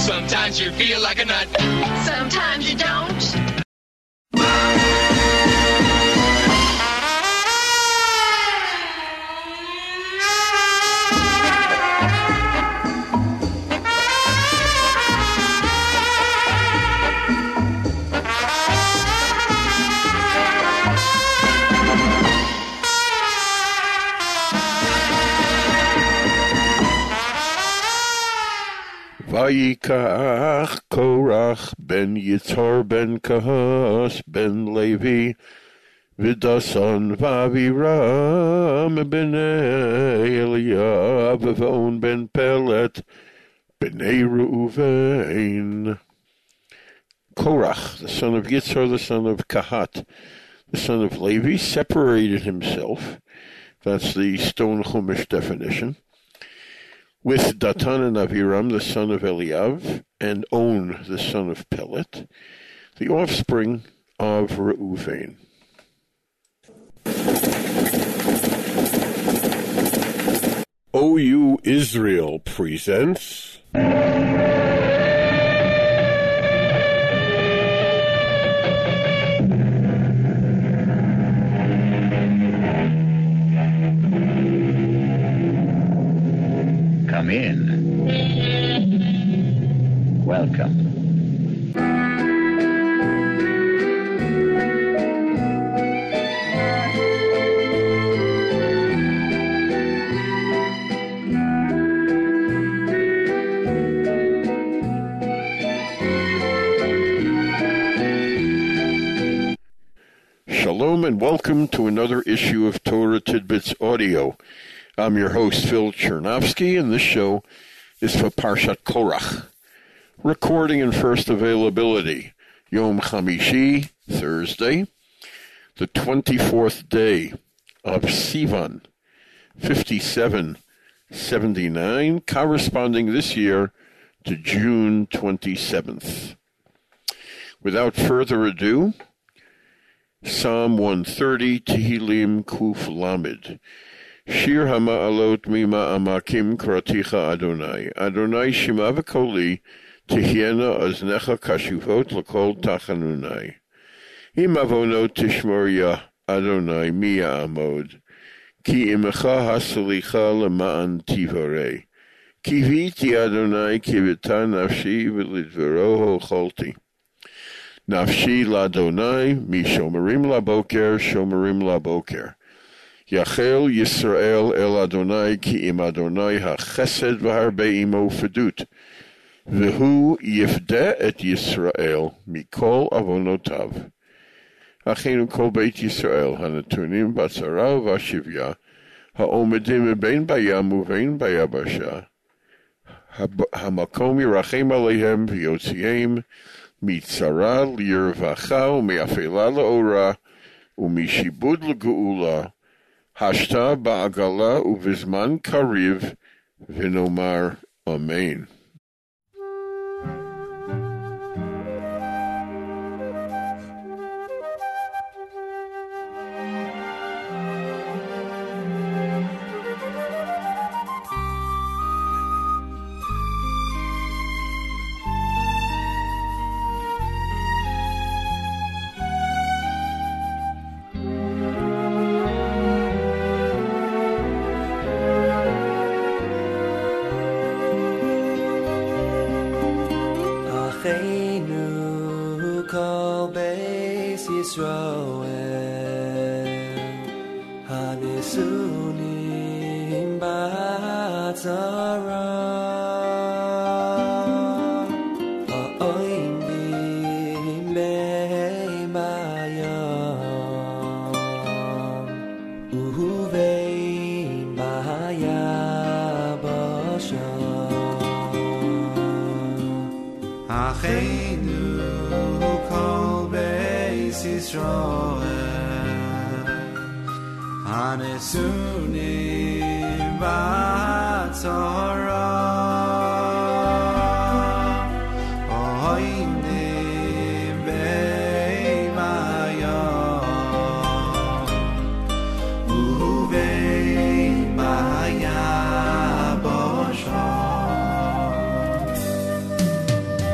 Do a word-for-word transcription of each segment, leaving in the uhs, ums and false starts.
Sometimes you feel like a nut. Sometimes you don't. Vayikach Korach ben Yitzhar ben Kahas ben Levi Vidasan Vaviram ben Eliyav V'on ben Pelet b'nei Reuven. Korach, the son of Yitzhar, the son of Kahat, the son of Levi, separated himself. That's the Stone Chumash definition. With Datan and Aviram, the son of Eliav, and On, the son of Pelet, the offspring of Reuven. O U Israel presents... Come in. Welcome. Shalom and welcome to another issue of Torah Tidbits Audio. I'm your host, Phil Chernovsky, and this show is for Parshat Korach. Recording and first availability, Yom Chamishi, Thursday, the twenty-fourth day of Sivan, fifty-seven seventy-nine, corresponding this year to June twenty-seventh. Without further ado, Psalm one thirty, Tehillim Kuf Lamed. Shir hama'alot mima amakim kraticha Adonai. Adonai shema v'koli tihyena aznecha kashuvot l'kol tachanunai. Im avonot tishmor ya Adonai mi ya'amod. Ki imecha hasalicha lema'an tivorei. Kiviti Adonai kivita nafshi v'lidvero holti. Nafshi l'Adonai mi shomerim laboker shomerim laboker. Yachel Yisrael el Adonai ki im Adonai ha-chesed v'harbe imo fedut. V'hu yifdeh et Yisrael mikol avonotav. Achenu kol beit Yisrael hanatunim batzara v'ashivya ha'omedim bein bayam uvein bayabasha. Hamakom yirachem aleihem v'yotziim mitzara lirvacha u'me'afela le'ora u'mishibud le'geula. Hashta ba'agala uvizman kariv v'nomar amen.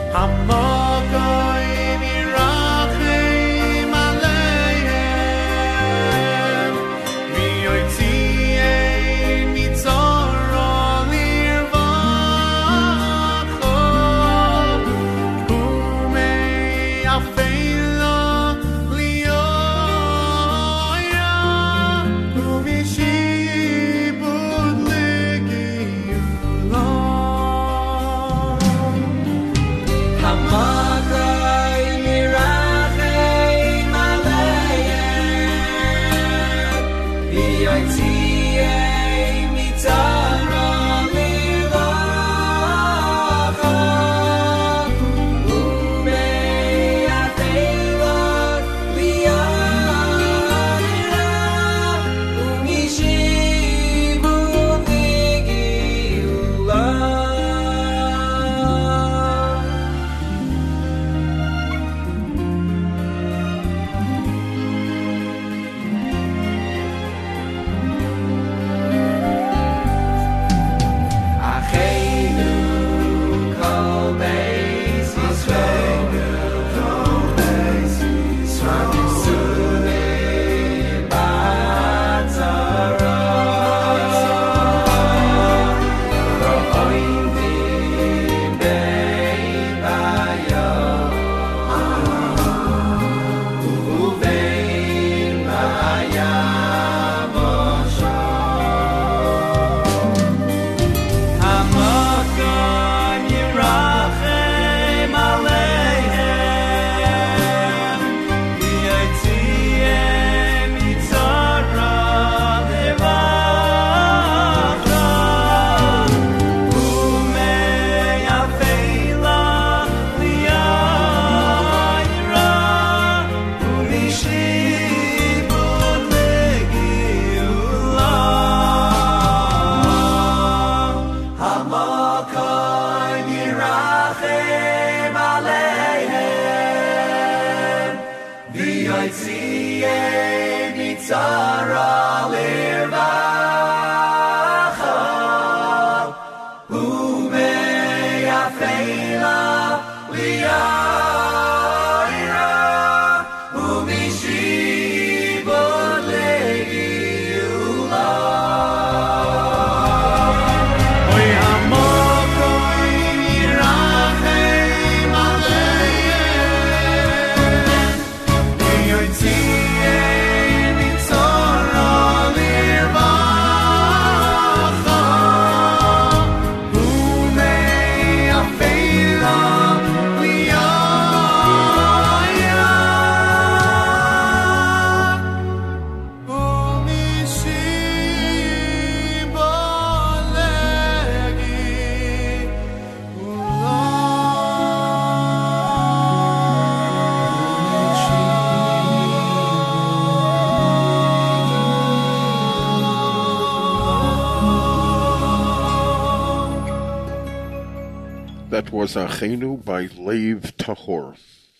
That was Achenu by Lev Tahor.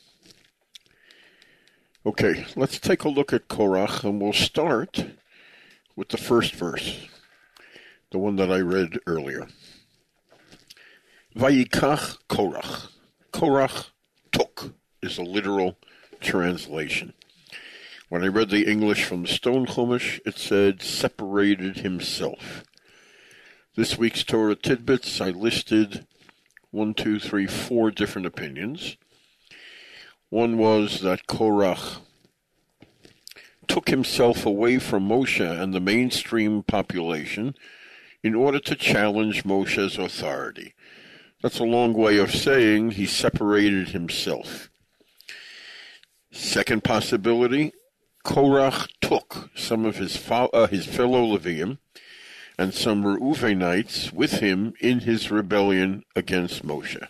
Okay, let's take a look at Korach, and we'll start with the first verse, the one that I read earlier. Vayikach Korach. Korach took is a literal translation. When I read the English from Stone Chumash, it said separated himself. This week's Torah Tidbits, I listed one, two, three, four different opinions. One was that Korach took himself away from Moshe and the mainstream population in order to challenge Moshe's authority. That's a long way of saying he separated himself. Second possibility, Korach took some of his, fo- uh, his fellow Levium and some Reuvenites with him in his rebellion against Moshe.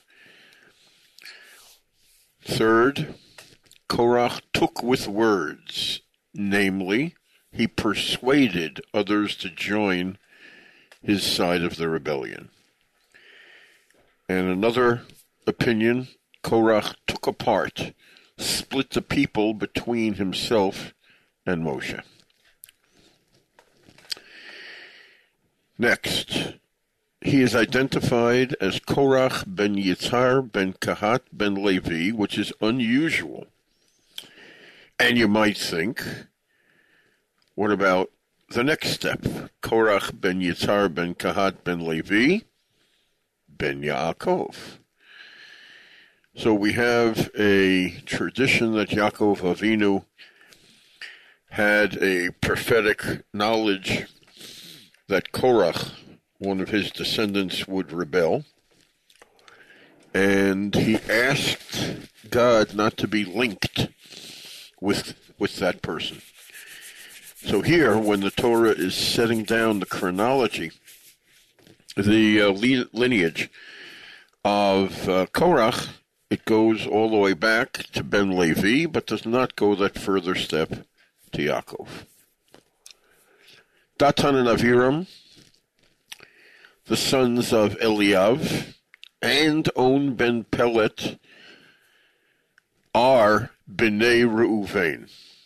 Third, Korach took with words, namely, he persuaded others to join his side of the rebellion. And another opinion, Korach took apart, split the people between himself and Moshe. Next, he is identified as Korach ben Yitzhar ben Kahat ben Levi, which is unusual. And you might think, what about the next step? Korach ben Yitzhar ben Kahat ben Levi ben Yaakov. So we have a tradition that Yaakov Avinu had a prophetic knowledge that Korach, one of his descendants, would rebel. And he asked God not to be linked with with that person. So here, when the Torah is setting down the chronology, the uh, lineage of uh, Korach, it goes all the way back to Ben Levi, but does not go that further step to Yaakov. Datan and Aviram, the sons of Eliav, and On ben Pelet are Bnei Reuven.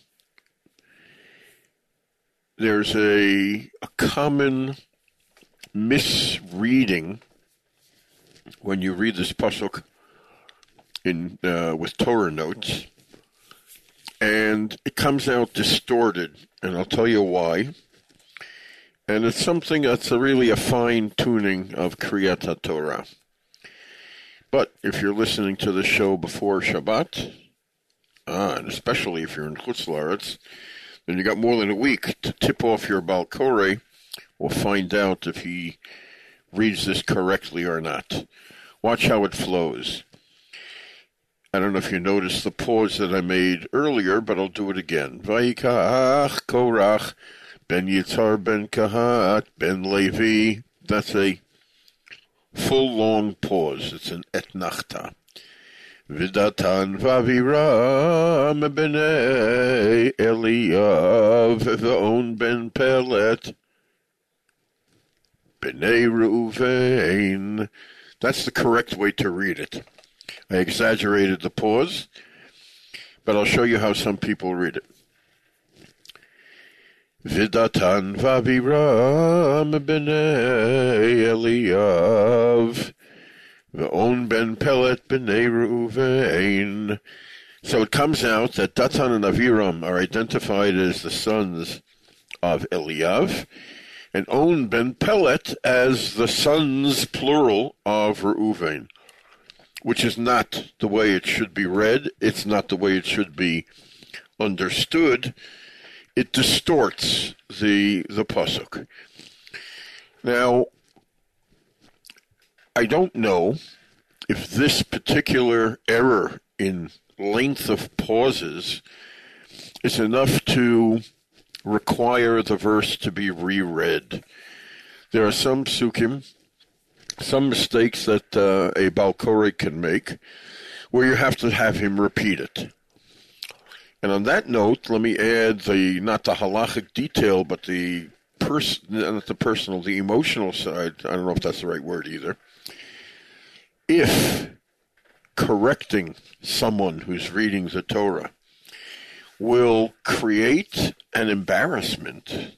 There's a, a common misreading when you read this pasuk in uh, with Torah notes, and it comes out distorted, and I'll tell you why. And it's something that's a really a fine-tuning of Kriyat HaTorah. But if you're listening to the show before Shabbat, ah, and especially if you're in Chutz La'aretz, then you got more than a week to tip off your Baal Koreh. We'll find out if he reads this correctly or not. Watch how it flows. I don't know if you noticed the pause that I made earlier, but I'll do it again. Vayikach Korach ben Yitzhar ben Kahat ben Levi. That's a full long pause. It's an etnachta. Vidatan vaviram b'nei Eliyav v'on ben Pelet b'nei Reuven. That's the correct way to read it. I exaggerated the pause, but I'll show you how some people read it. Vidatan vaviram b'nei Eliyav v'on ben Pelet b'nei Reuven. So it comes out that Datan and Aviram are identified as the sons of Eliyav, and On ben Pelet as the sons, plural, of Reuven, which is not the way it should be read. It's not the way it should be understood. It distorts the the pasuk. Now, I don't know if this particular error in length of pauses is enough to require the verse to be reread. There are some psukim, some mistakes that uh, a Baal Koreh can make, where you have to have him repeat it. And on that note, let me add the, not the halachic detail, but the pers- not the personal, the emotional side. I don't know if that's the right word either. If correcting someone who's reading the Torah will create an embarrassment,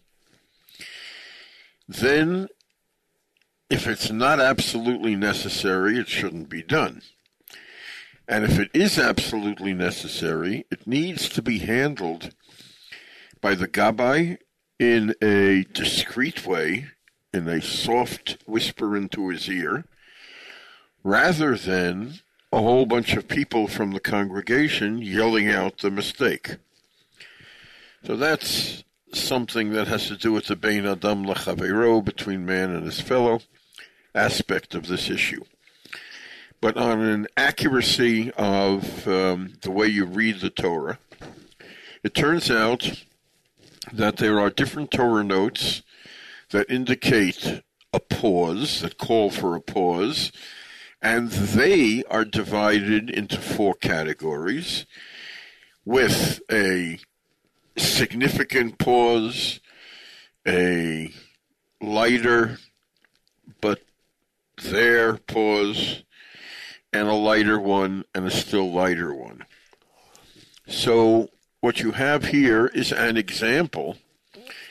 then if it's not absolutely necessary, it shouldn't be done. And if it is absolutely necessary, it needs to be handled by the Gabbai in a discreet way, in a soft whisper into his ear, rather than a whole bunch of people from the congregation yelling out the mistake. So that's something that has to do with the Bein Adam L'Chaveiro, between man and his fellow, aspect of this issue. But on an accuracy of um, the way you read the Torah, it turns out that there are different Torah notes that indicate a pause, that call for a pause, and they are divided into four categories, with a significant pause, a lighter but there pause, and a lighter one, and a still lighter one. So what you have here is an example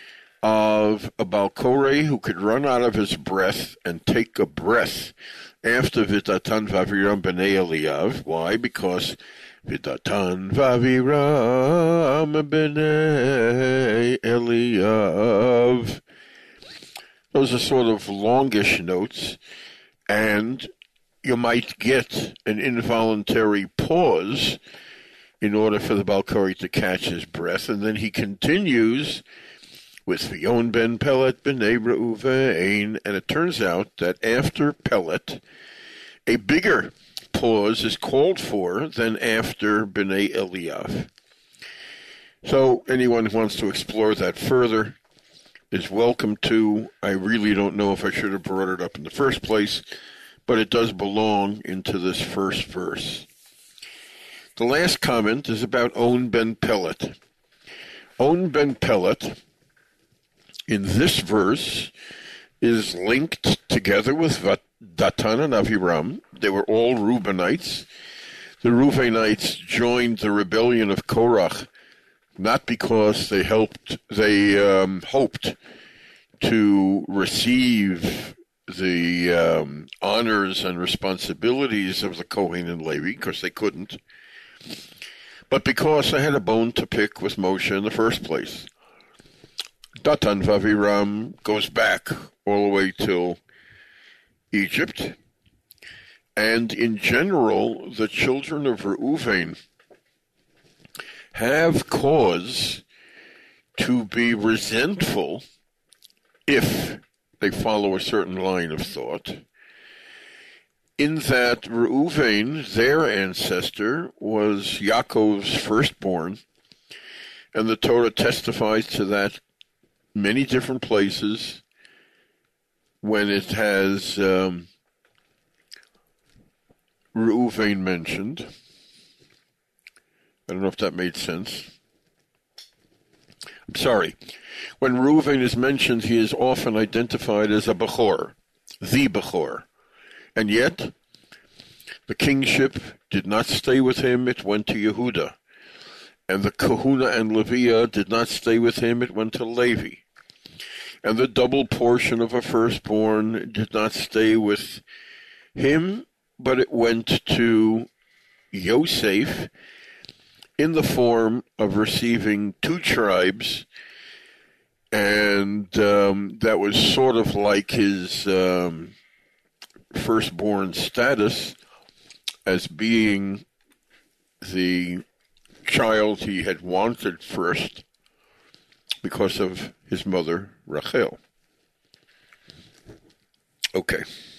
of a Balkore who could run out of his breath and take a breath after Vidatan Vaviram B'nai Eliyav. Why? Because Vidatan Vaviram B'nai Eliyav. Those are sort of longish notes, and you might get an involuntary pause in order for the Balkori to catch his breath, and then he continues with Vion ben Pelet b'nei Reuven, and it turns out that after Pelet, a bigger pause is called for than after b'nei Eliyav. So anyone who wants to explore that further is welcome to. I really don't know if I should have brought it up in the first place, but it does belong into this first verse. The last comment is about On ben Pelet. On ben Pelet, in this verse, is linked together with Datan and Aviram. They were all Reubenites. The Reubenites joined the rebellion of Korach, not because they helped, they um, hoped to receive the um, honors and responsibilities of the Kohen and Levi, because they couldn't, but because they had a bone to pick with Moshe in the first place. Datan Vaviram goes back all the way till Egypt, and in general, the children of Reuven have cause to be resentful if they follow a certain line of thought, in that Reuven, their ancestor, was Yaakov's firstborn, and the Torah testifies to that many different places when it has um, Reuven mentioned. I don't know if that made sense. I'm sorry. When Reuven is mentioned, he is often identified as a Bechor, the Bechor. And yet, the kingship did not stay with him, it went to Yehuda. And the Kahuna and Leviah did not stay with him, it went to Levi. And the double portion of a firstborn did not stay with him, but it went to Yosef, in the form of receiving two tribes, and um, that was sort of like his um, firstborn status as being the child he had wanted first because of his mother, Rachel. Okay.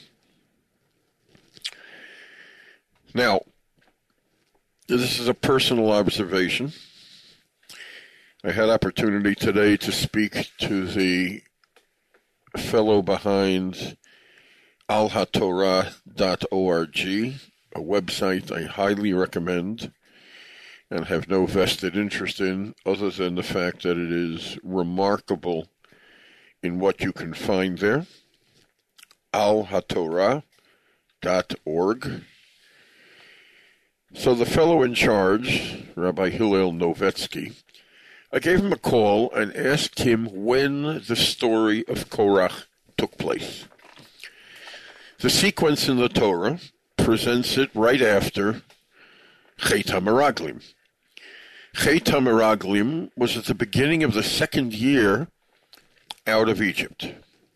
Now, this is a personal observation. I had opportunity today to speak to the fellow behind al hatorah dot org, a website I highly recommend and have no vested interest in, other than the fact that it is remarkable in what you can find there. al hatorah dot org. So the fellow in charge, Rabbi Hillel Novetsky, I gave him a call and asked him when the story of Korach took place. The sequence in the Torah presents it right after Chet HaMeraglim. Chet HaMeraglim was at the beginning of the second year out of Egypt.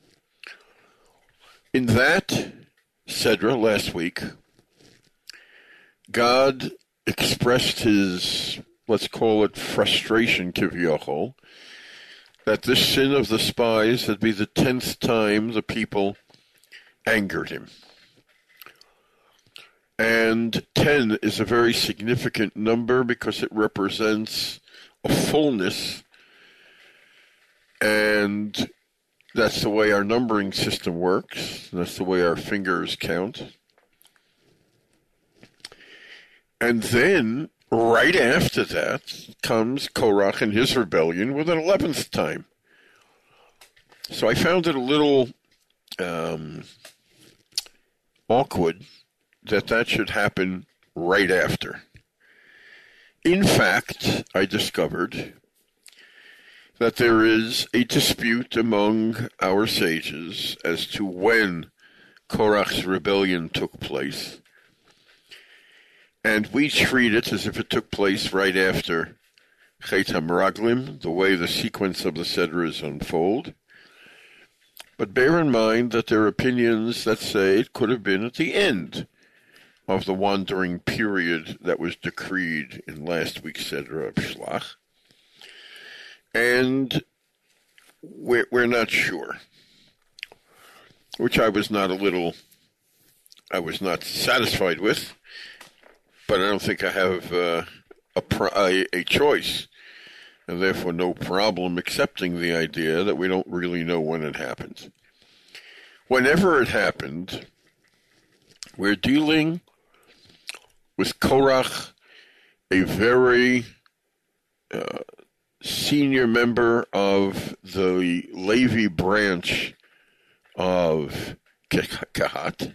In that Sedra last week, God expressed his, let's call it frustration, Kivyochol, that this sin of the spies would be the tenth time the people angered him. And ten is a very significant number because it represents a fullness, and that's the way our numbering system works. That's the way our fingers count. And then, right after that, comes Korach and his rebellion with an eleventh time. So I found it a little um, awkward that that should happen right after. In fact, I discovered that there is a dispute among our sages as to when Korach's rebellion took place, and we treat it as if it took place right after Chet HaMeraglim, the way the sequence of the Sedras unfold. But bear in mind that there are opinions that say it could have been at the end of the wandering period that was decreed in last week's Sedra of Shlach. And we're, we're not sure, which I was not a little, I was not satisfied with, but I don't think I have uh, a, a, a choice, and therefore no problem accepting the idea that we don't really know when it happened. Whenever it happened, we're dealing with Korach, a very uh, senior member of the Levi branch of Kehat,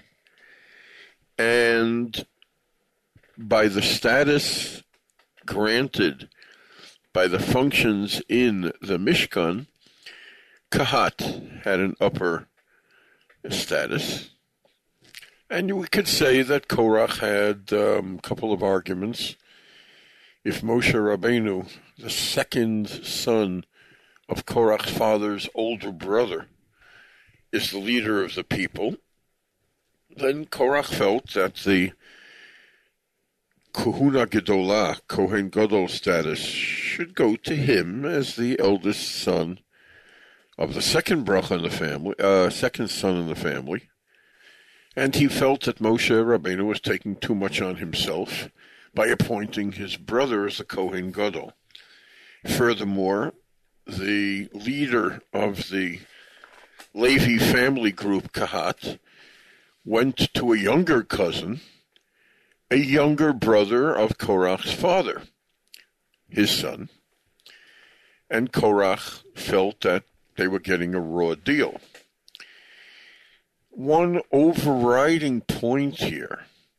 and by the status granted by the functions in the Mishkan, Kehat had an upper status. And we could say that Korach had um, a couple of arguments. If Moshe Rabbeinu, the second son of Korach's father's older brother, is the leader of the people, then Korach felt that the Kohuna Gedolah, Kohen Gadol status, should go to him as the eldest son of the second bracha in the family, uh, second son in the family. And he felt that Moshe Rabbeinu was taking too much on himself by appointing his brother as the Kohen Gadol. Furthermore, the leader of the Levi family group, Kehat, went to a younger cousin, a younger brother of Korach's father, his son, and Korach felt that they were getting a raw deal. One overriding point here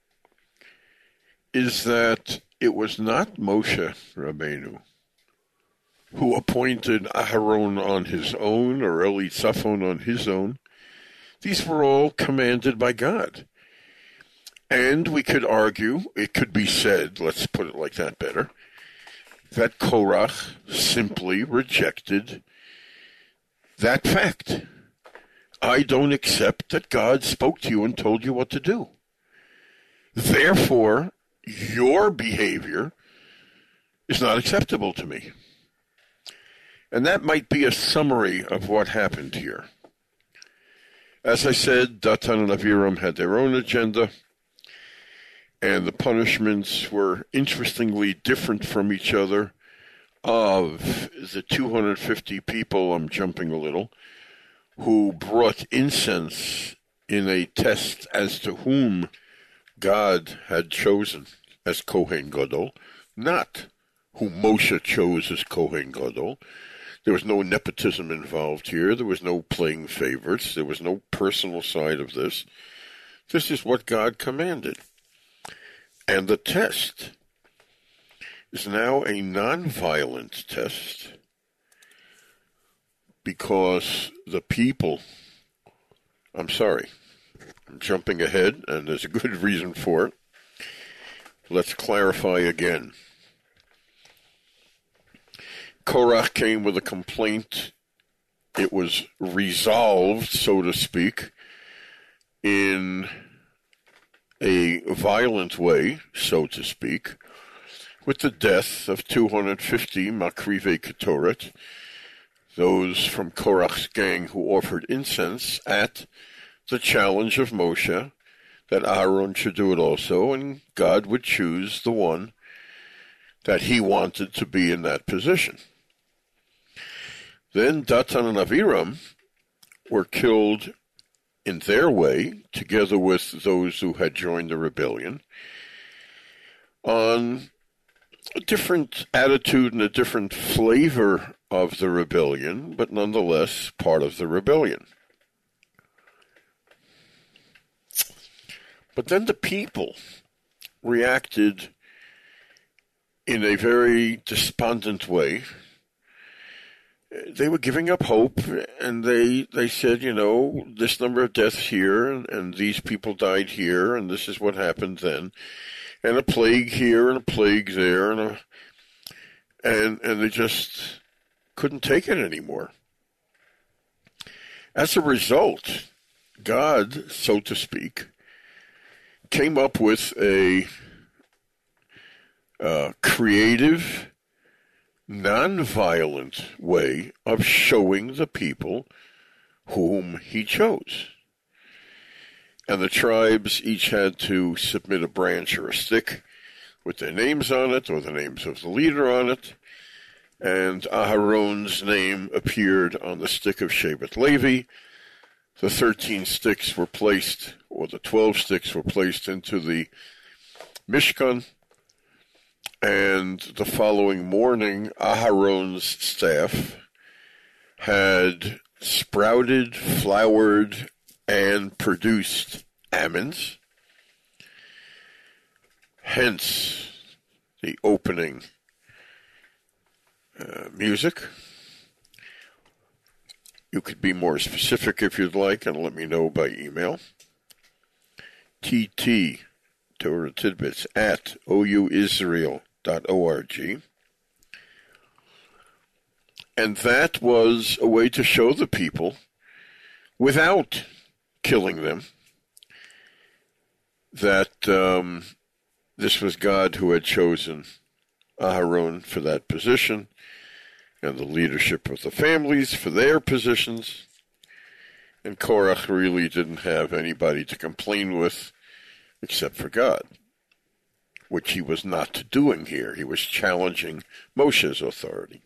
is that it was not Moshe Rabbeinu who appointed Aharon on his own or Elitzaphan on his own. These were all commanded by God. And we could argue, it could be said, let's put it like that better, that Korach simply rejected that fact. I don't accept that God spoke to you and told you what to do. Therefore, your behavior is not acceptable to me. And that might be a summary of what happened here. As I said, Datan and Aviram had their own agenda, and the punishments were interestingly different from each other. Of the two hundred fifty people, I'm jumping a little, who brought incense in a test as to whom God had chosen as Kohen Gadol, not who Moshe chose as Kohen Gadol. There was no nepotism involved here. There was no playing favorites. There was no personal side of this. This is what God commanded. And the test is now a non-violent test because the people, I'm sorry, I'm jumping ahead, and there's a good reason for it. Let's clarify again. Korach came with a complaint. It was resolved, so to speak, in a violent way, so to speak, with the death of two hundred fifty Makrivei Ketoret, those from Korach's gang who offered incense at the challenge of Moshe that Aaron should do it also, and God would choose the one that he wanted to be in that position. Then Datan and Aviram were killed in their way, together with those who had joined the rebellion, on a different attitude and a different flavor of the rebellion, but nonetheless part of the rebellion. But then the people reacted in a very despondent way they were giving up hope, and they they said, you know, this number of deaths here, and, and these people died here, and this is what happened then, and a plague here, and a plague there, and a, and and they just couldn't take it anymore. As a result, God, so to speak, came up with a uh, creative, non-violent way of showing the people whom he chose. And the tribes each had to submit a branch or a stick with their names on it, or the names of the leader on it, and Aharon's name appeared on the stick of Shevet Levi. The thirteen sticks were placed, or the twelve sticks were placed into the Mishkan, and the following morning, Aharon's staff had sprouted, flowered, and produced almonds. Hence, the opening uh, music. You could be more specific if you'd like, and let me know by email. T T, Torah Tidbits, at O U Israel dot org. And that was a way to show the people, without killing them, that um, this was God who had chosen Aharon for that position, and the leadership of the families for their positions. And Korach really didn't have anybody to complain with except for God, which he was not doing here. He was challenging Moshe's authority.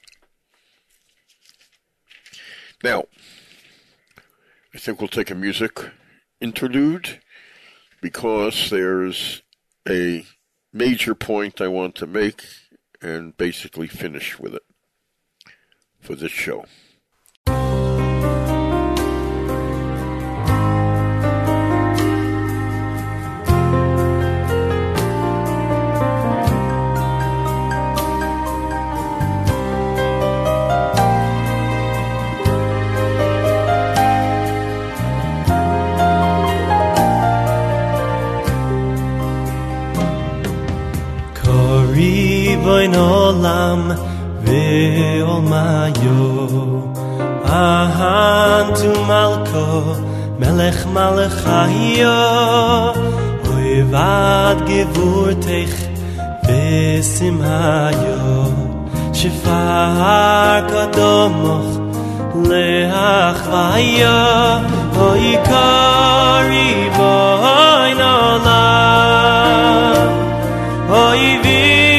Now, I think we'll take a music interlude, because there's a major point I want to make and basically finish with it for this show. Boin olam ve'olmayo Ahantu malko melech malachayo Oivad gevurtech ve'simhayo Shifar kadomoch leachvayo Oikari boin olam Oivi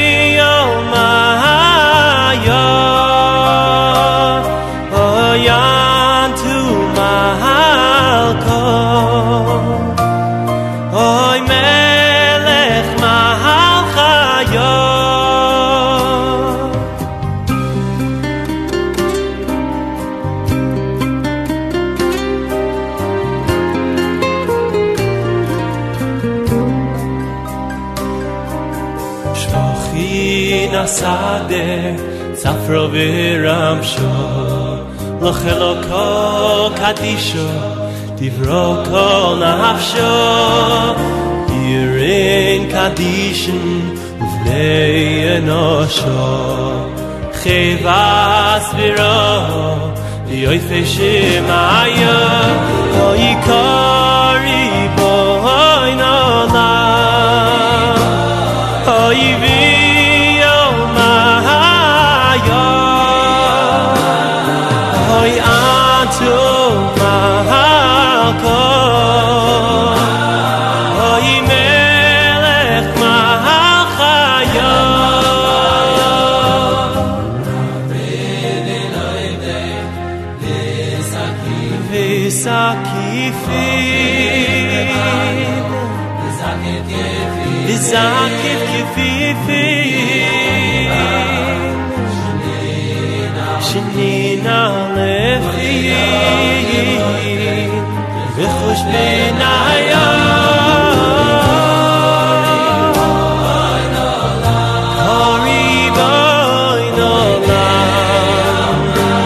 Sade Safro v'ramsho Locheloko kadisho Divro kol nafsho Yirin kadishin Uvnei enosho Chevas v'ro V'yoyfe shemaya Oyikari boin olam Oyivi Zakif kififi Shinina lefi V'chush b'naya Kori boin olam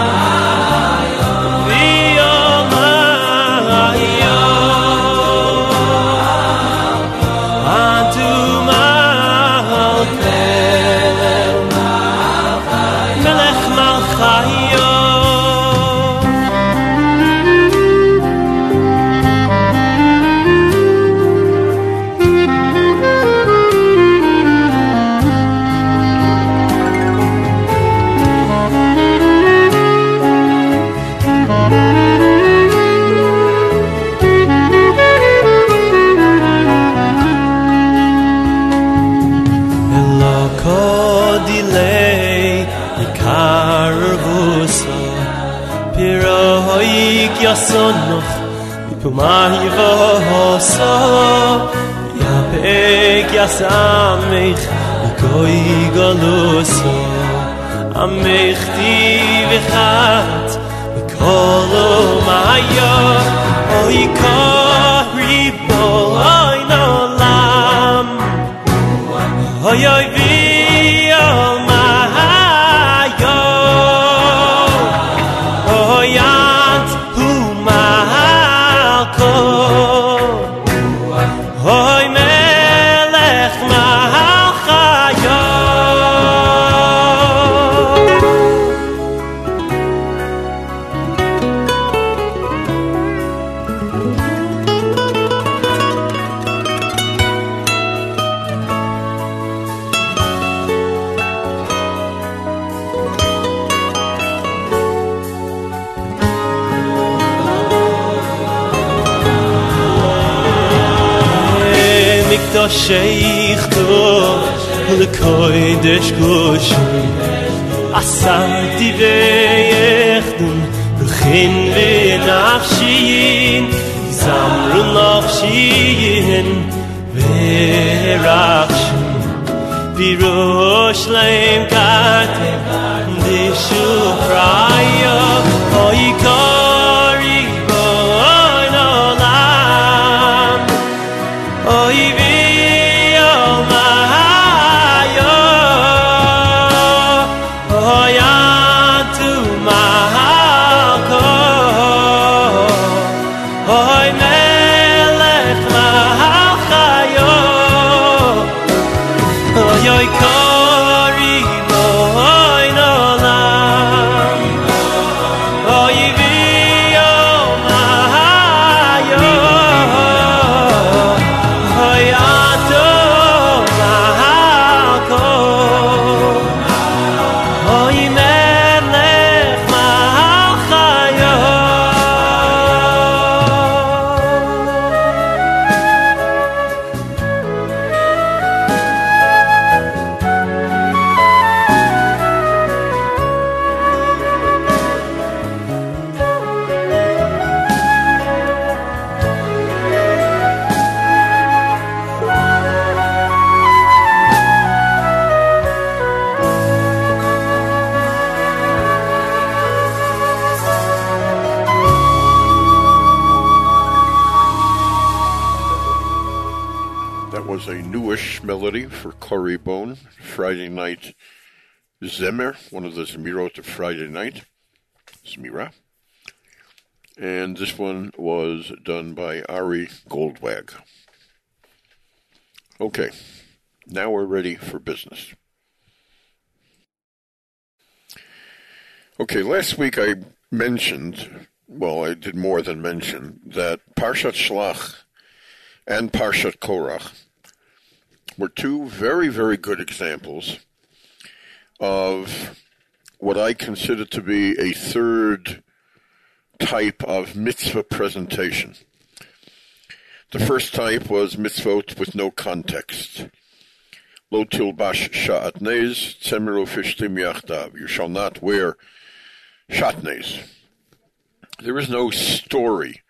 yasonoch ipumay voso yapek yasamich koi galoso amechti vechat kolo maya oi kari boy no lam oi oi vi oh mayo oi ant hu malko oi melech malchayo Sheikh tov le kodesh koshim asati veyechdun b'chin v'nafshin zamru nafshin v'rachshin v'rosh leim kartem d'shu praya oikari boy nolam oivi melody for Corey Bone, Friday night Zemer, one of the Zemirot of Friday night, Zemira. And this one was done by Ari Goldwag. Okay, now we're ready for business. Okay, last week I mentioned, well, I did more than mention, that Parshat Shlach and Parshat Korach were two very, very good examples of what I consider to be a third type of mitzvah presentation. The first type was mitzvot with no context. Lo tilbash sha'atnez, tzemer ufishtim yachdav. You shall not wear shatnez. There is no story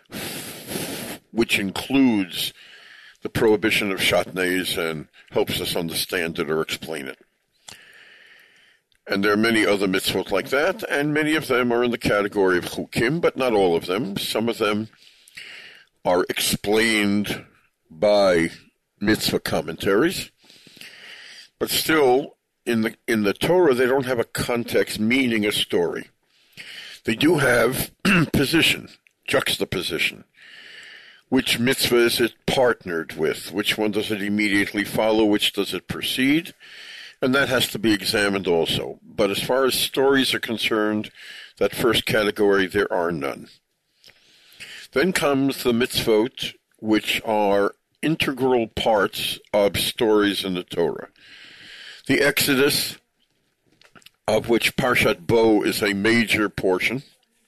which includes the prohibition of shatnez and helps us understand it or explain it. And there are many other mitzvot like that, and many of them are in the category of chukim, but not all of them. Some of them are explained by mitzvah commentaries, but still, in the in the Torah, they don't have a context meaning a story. They do have position, juxtaposition. Which mitzvah is it partnered with? Which one does it immediately follow? Which does it precede? And that has to be examined also. But as far as stories are concerned, that first category, there are none. Then comes the mitzvot, which are integral parts of stories in the Torah. The Exodus, of which Parshat Bo is a major portion,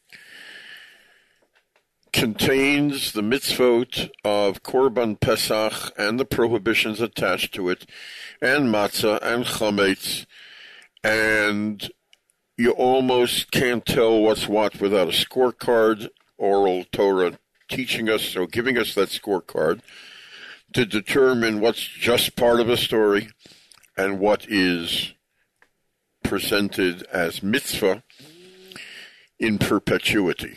contains the mitzvot of Korban Pesach and the prohibitions attached to it, and matzah and chametz, and you almost can't tell what's what without a scorecard oral Torah teaching us, or giving us that scorecard to determine what's just part of a story and what is presented as mitzvah in perpetuity.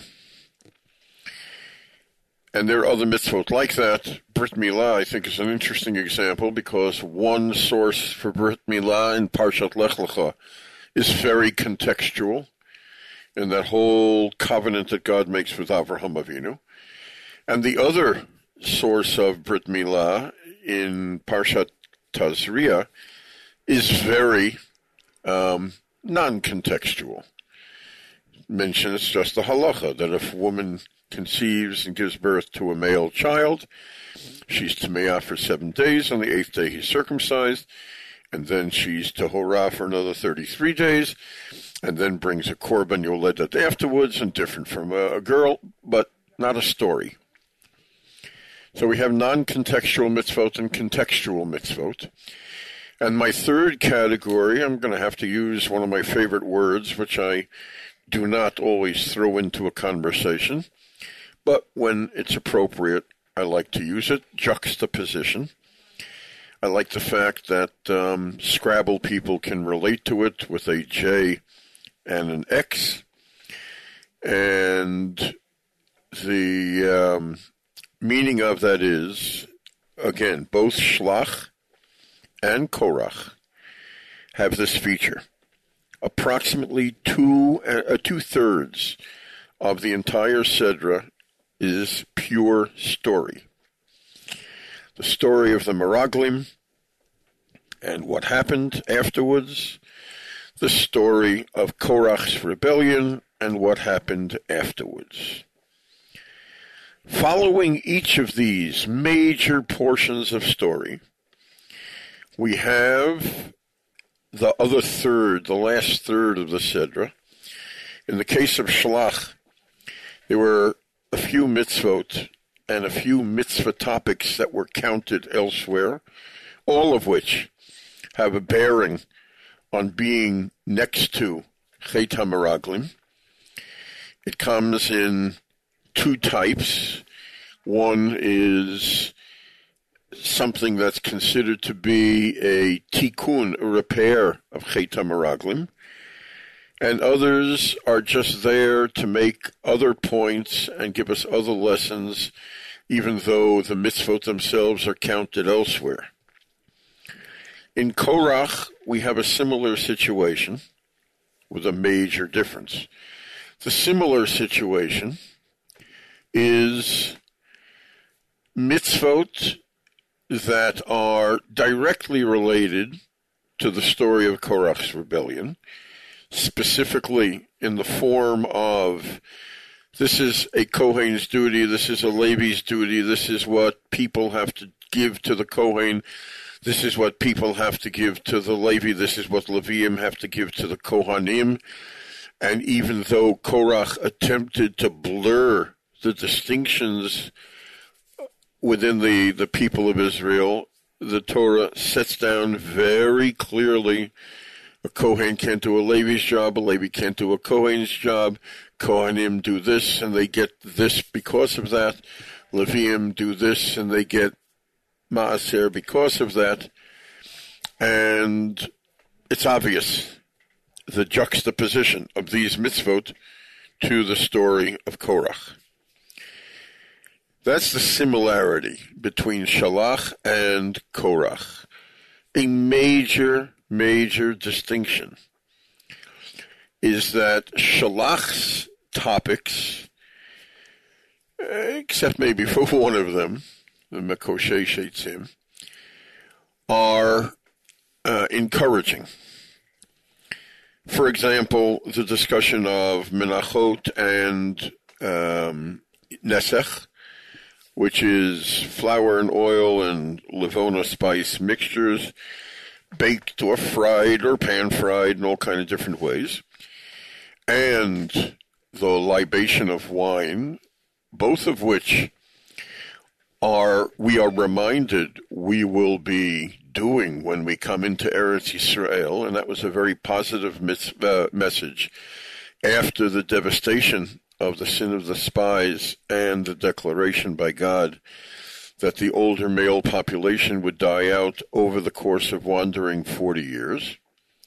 And there are other mitzvot like that. Brit Milah, I think, is an interesting example because one source for Brit Milah in Parshat Lech Lecha is very contextual in that whole covenant that God makes with Avraham Avinu. And the other source of Brit Milah in Parshat Tazria is very um, non-contextual. Mentions just the halacha, that if a woman conceives and gives birth to a male child, she's Tameah for seven days. On the eighth day he's circumcised, and then she's Tahorah for another thirty-three days, and then brings a korban yoledet afterwards, and different from a, a girl, but not a story. So we have non-contextual mitzvot and contextual mitzvot. And my third category, I'm going to have to use one of my favorite words, which I do not always throw into a conversation, but when it's appropriate, I like to use it, juxtaposition. I like the fact that um, Scrabble people can relate to it with a J and an X. And the um, meaning of that is, again, both Shlach and Korach have this feature. Approximately two, uh, two-thirds of the entire Sedra is pure story. The story of the Meraglim and what happened afterwards, the story of Korach's rebellion and what happened afterwards. Following each of these major portions of story, we have the other third, the last third of the Sedra. In the case of Shlach, there were a few mitzvot and a few mitzvah topics that were counted elsewhere, all of which have a bearing on being next to Chet HaMeraglim. It comes in two types. One is something that's considered to be a tikkun, a repair of Chet HaMeraglim, and others are just there to make other points and give us other lessons, even though the mitzvot themselves are counted elsewhere. In Korach, we have a similar situation with a major difference. The similar situation is mitzvot that are directly related to the story of Korach's rebellion, specifically in the form of, this is a Kohen's duty, this is a Levi's duty, this is what people have to give to the Kohen, this is what people have to give to the Levi, this is what Leviim have to give to the Kohanim. And even though Korach attempted to blur the distinctions within the, the people of Israel, the Torah sets down very clearly, a Kohen can't do a Levi's job, a Levi can't do a Kohen's job, Kohanim do this and they get this because of that, Leviim do this and they get Maaser because of that, and it's obvious the juxtaposition of these mitzvot to the story of Korach. That's the similarity between Shalach and Korach. A major, major distinction is that Shalach's topics, except maybe for one of them, the Mekoshe Sheitzim, are uh, encouraging. For example, the discussion of Menachot and um, Nesech, which is flour and oil and Livona spice mixtures, baked or fried or pan-fried in all kinds of different ways, and the libation of wine, both of which are, we are reminded we will be doing when we come into Eretz Yisrael, and that was a very positive mis- uh, message after the devastation of the sin of the spies and the declaration by God that the older male population would die out over the course of wandering forty years.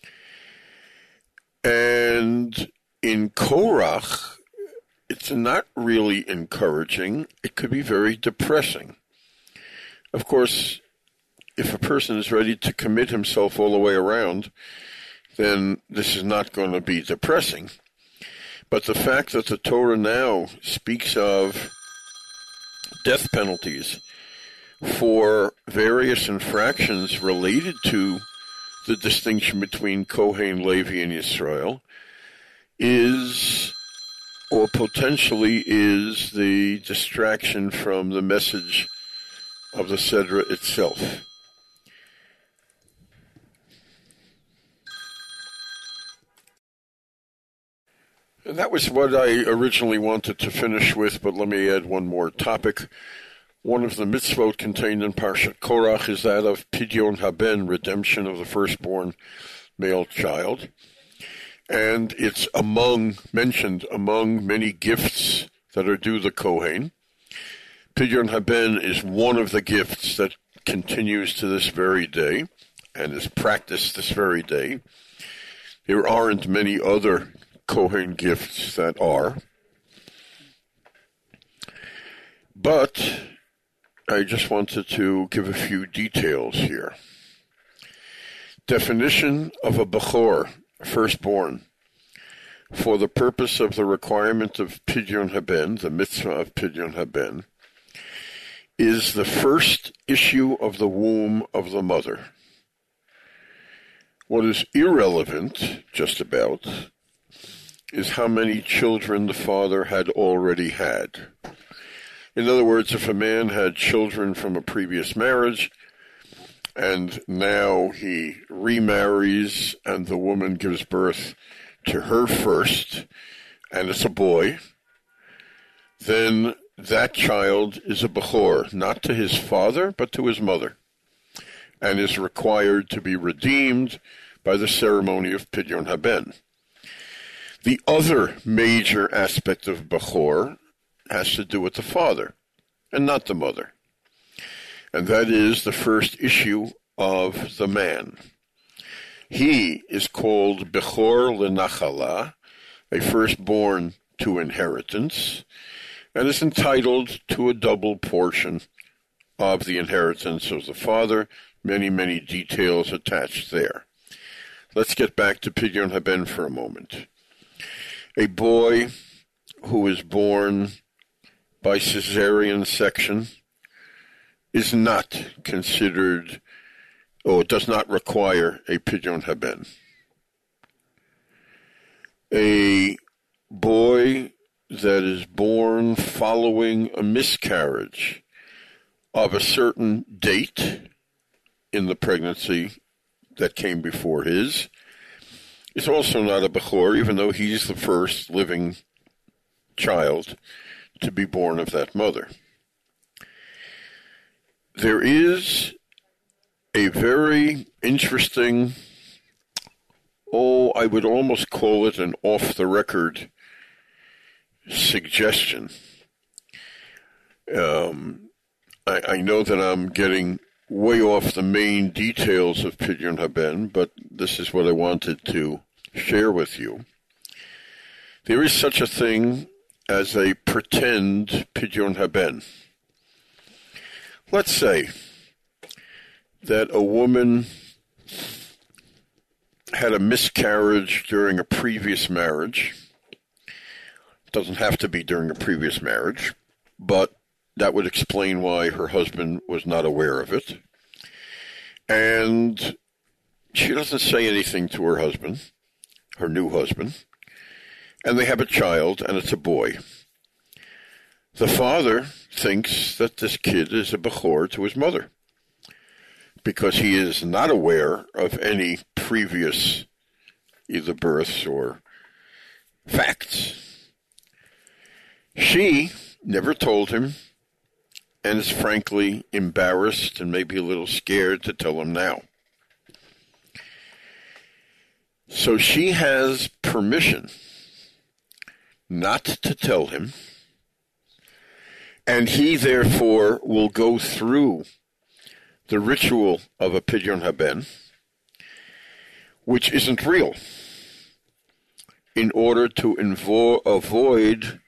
And in Korach, it's not really encouraging. It could be very depressing. Of course, if a person is ready to commit himself all the way around, then this is not going to be depressing. But the fact that the Torah now speaks of death penalties for various infractions related to the distinction between Kohen, Levi, and Yisrael is, or potentially is, the distraction from the message of the Sedra itself. And that was what I originally wanted to finish with, but let me add one more topic. One of the mitzvot contained in Parshat Korach is that of Pidyon Haben, redemption of the firstborn male child. And it's among, mentioned among many gifts that are due the Kohen. Pidyon Haben is one of the gifts that continues to this very day and is practiced this very day. There aren't many other Kohen gifts that are. But I just wanted to give a few details here. Definition of a Bechor, firstborn, for the purpose of the requirement of Pidyon Haben, the mitzvah of Pidyon Haben, is the first issue of the womb of the mother. What is irrelevant, just about, is how many children the father had already had. In other words, if a man had children from a previous marriage, and now he remarries, and the woman gives birth to her first, and it's a boy, then that child is a Bechor, not to his father, but to his mother, and is required to be redeemed by the ceremony of Pidyon Haben. The other major aspect of Bechor has to do with the father, and not the mother. And that is the first issue of the man. He is called Bechor Lenachala, a firstborn to inheritance, and is entitled to a double portion of the inheritance of the father. Many, many details attached there. Let's get back to Pidyon Haben for a moment. A boy who is born by cesarean section is not considered, or does not require a Pidyon Haben. A boy that is born following a miscarriage of a certain date in the pregnancy that came before his is also not a Bechor, even though he's the first living child to be born of that mother. There is a very interesting, oh, I would almost call it an off-the-record suggestion. Um, I, I know that I'm getting way off the main details of Pidyon Haben, but this is what I wanted to share with you. There is such a thing as a pretend Pidyon Haben. Let's say that a woman had a miscarriage during a previous marriage. It doesn't have to be during a previous marriage, but that would explain why her husband was not aware of it. And she doesn't say anything to her husband, her new husband, and they have a child, and it's a boy. The father thinks that this kid is a Bechor to his mother, because he is not aware of any previous either births or facts. She never told him, and is frankly embarrassed and maybe a little scared to tell him now. So she has permission not to tell him, and he therefore will go through the ritual of a Pidyon Haben, which isn't real, in order to invo- avoid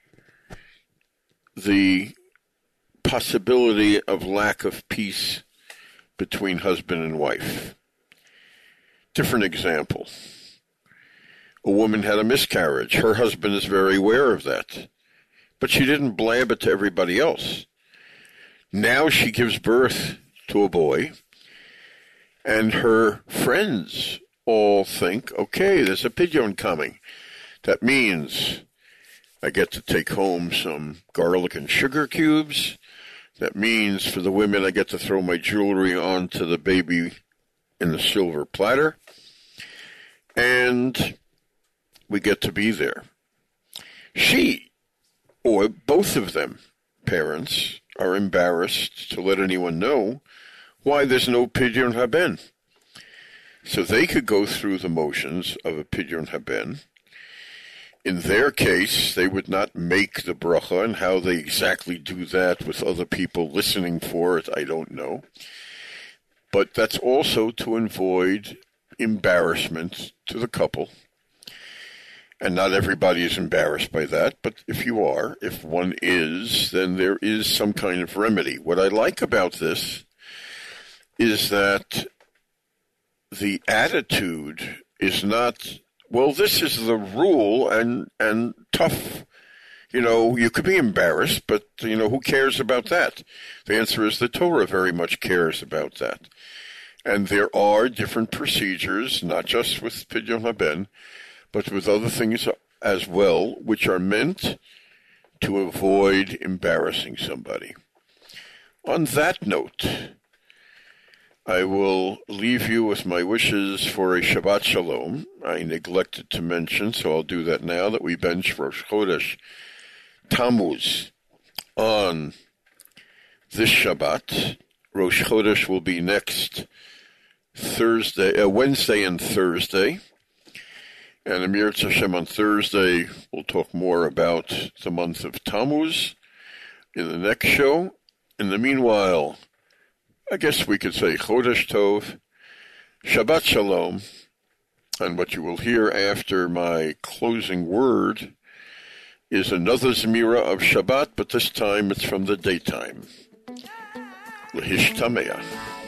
the possibility of lack of peace between husband and wife. Different example. A woman had a miscarriage. Her husband is very aware of that, but she didn't blab it to everybody else. Now she gives birth to a boy, and her friends all think, okay, there's a pidyon coming. That means I get to take home some garlic and sugar cubes. That means for the women, I get to throw my jewelry onto the baby in the silver platter. And we get to be there. She, or both of them, parents, are embarrassed to let anyone know why there's no Pidyon Haben. So they could go through the motions of a Pidyon Haben. In their case, they would not make the bracha, and how they exactly do that with other people listening for it, I don't know. But that's also to avoid embarrassment to the couple. And not everybody is embarrassed by that, but if you are, if one is, then there is some kind of remedy. What I like about this is that the attitude is not, well, this is the rule, and and tough. You know, you could be embarrassed, but, you know, who cares about that? The answer is the Torah very much cares about that. And there are different procedures, not just with Pidyon Haben, but with other things as well, which are meant to avoid embarrassing somebody. On that note, I will leave you with my wishes for a Shabbat Shalom. I neglected to mention, so I'll do that now, that we bench Rosh Chodesh Tammuz on this Shabbat. Rosh Chodesh will be next Thursday, uh, Wednesday and Thursday. And Amir Hashem on Thursday, we'll talk more about the month of Tammuz in the next show. In the meanwhile, I guess we could say Chodesh Tov, Shabbat Shalom, and what you will hear after my closing word is another Zemira of Shabbat, but this time it's from the daytime. L'hishtameach.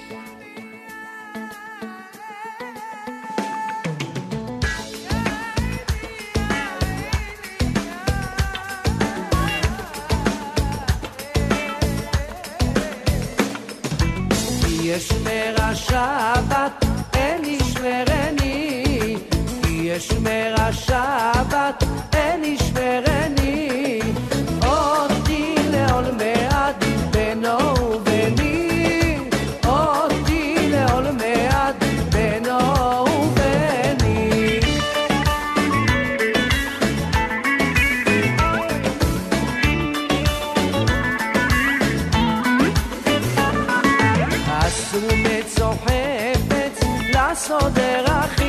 ישמר השבת, אין ישמרני, ישמר השבת, אין ישמרני, אותי לעולמי עד בינו וביני, אותי לעולמי עד בינו וביני. עשו מצוחפת לעשות דרך